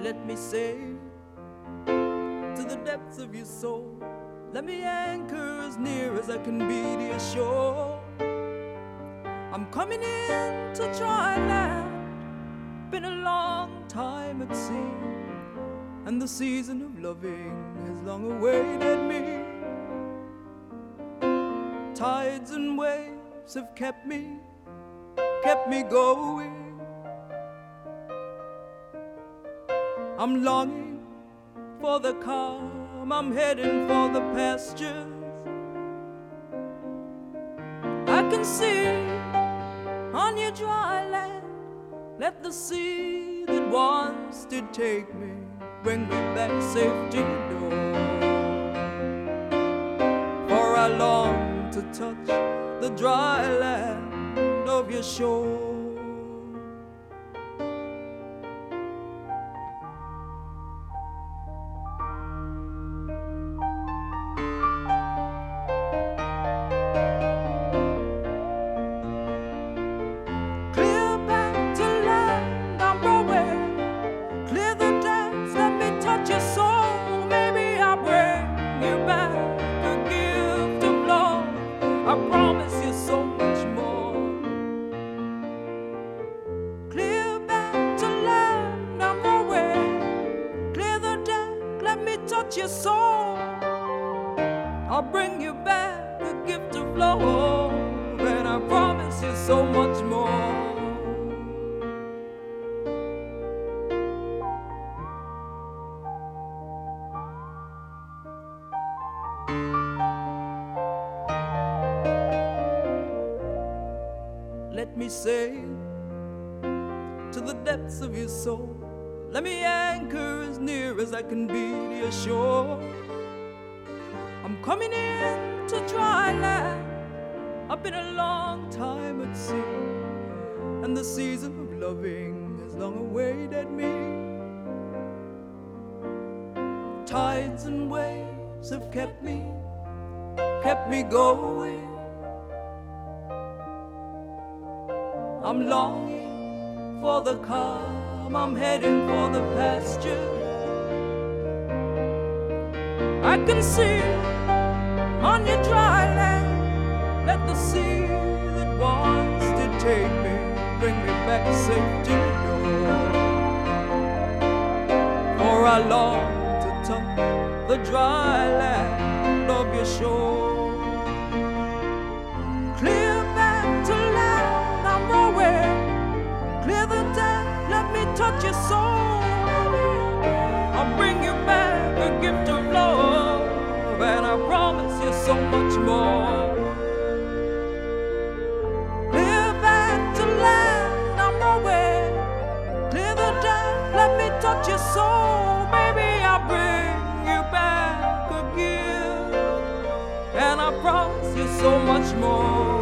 Let me say to the depths of your soul, let me anchor as near as I can be to your shore. I'm coming in to dry land, been a long time at sea, and the season of loving has long awaited me. Tides and waves have kept me going. I'm longing for the calm, I'm heading for the pastures. I can see on your dry land, let the sea that once did take me bring me back safe to your door. For I long to touch the dry land of your shore. I promise you so much more. Clear back to land, I'm away. Clear the deck, let me touch your soul. I'll bring you back a gift of love, and I promise you so much more. Let me sail to the depths of your soul. Let me anchor as near as I can be to your shore. I'm coming in to dry land. I've been a long time at sea, and the season of loving has long awaited me. Tides and waves have kept me going. I'm longing for the calm, I'm heading for the pasture. I can see on your dry land, let the sea that once did take me bring me back safe to your door. For I long to touch the dry land of your shore. Clear back to land, I'm away. Clear the deck, let me touch your soul. I'll bring you back a gift of love, and I promise you so much more. Clear back to land, I'm away. Clear the deck, let me touch your soul. Baby, I'll bring you back a gift, and I promise you so much more.